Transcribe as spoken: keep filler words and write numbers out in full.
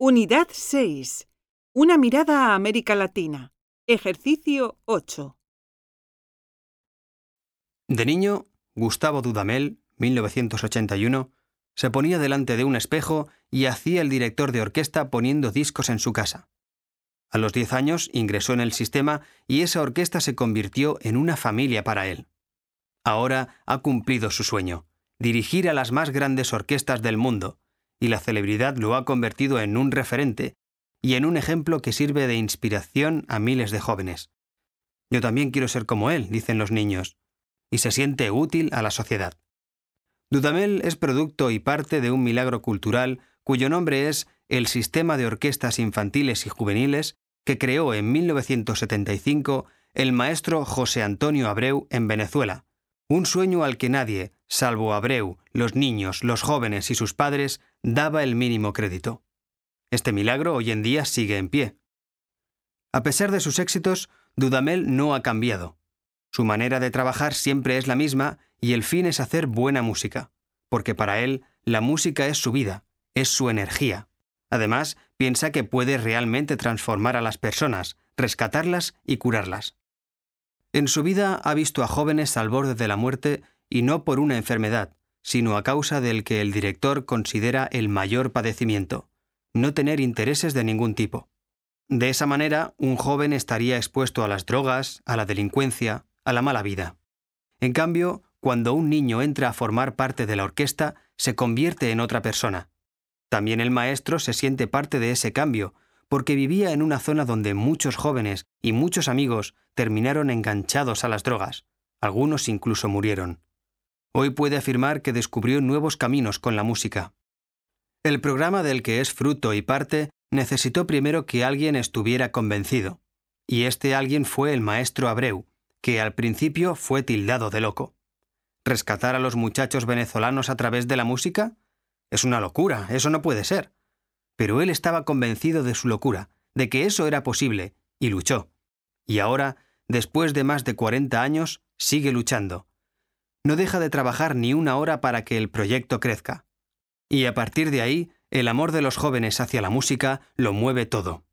Unidad seis. Una mirada a América Latina. Ejercicio ocho. De niño, Gustavo Dudamel, mil novecientos ochenta y uno, se ponía delante de un espejo y hacía el director de orquesta poniendo discos en su casa. A los diez años ingresó en el sistema y esa orquesta se convirtió en una familia para él. Ahora ha cumplido su sueño, dirigir a las más grandes orquestas del mundo, y la celebridad lo ha convertido en un referente y en un ejemplo que sirve de inspiración a miles de jóvenes. Yo también quiero ser como él, dicen los niños, y se siente útil a la sociedad. Dudamel es producto y parte de un milagro cultural cuyo nombre es el Sistema de Orquestas Infantiles y Juveniles que creó en mil novecientos setenta y cinco el maestro José Antonio Abreu en Venezuela, un sueño al que nadie, salvo Abreu, los niños, los jóvenes y sus padres, daba el mínimo crédito. Este milagro hoy en día sigue en pie. A pesar de sus éxitos, Dudamel no ha cambiado. Su manera de trabajar siempre es la misma y el fin es hacer buena música, porque para él la música es su vida, es su energía. Además, piensa que puede realmente transformar a las personas, rescatarlas y curarlas. En su vida ha visto a jóvenes al borde de la muerte y no por una enfermedad, sino a causa del que el director considera el mayor padecimiento, no tener intereses de ningún tipo. De esa manera, un joven estaría expuesto a las drogas, a la delincuencia, a la mala vida. En cambio, cuando un niño entra a formar parte de la orquesta, se convierte en otra persona. También el maestro se siente parte de ese cambio, porque vivía en una zona donde muchos jóvenes y muchos amigos terminaron enganchados a las drogas. Algunos incluso murieron. Hoy puede afirmar que descubrió nuevos caminos con la música. El programa del que es fruto y parte necesitó primero que alguien estuviera convencido, y este alguien fue el maestro Abreu, que al principio fue tildado de loco. ¿Rescatar a los muchachos venezolanos a través de la música? Es una locura, eso no puede ser. Pero él estaba convencido de su locura, de que eso era posible, y luchó. Y ahora, después de más de cuarenta años, sigue luchando. No deja de trabajar ni una hora para que el proyecto crezca. Y a partir de ahí, el amor de los jóvenes hacia la música lo mueve todo.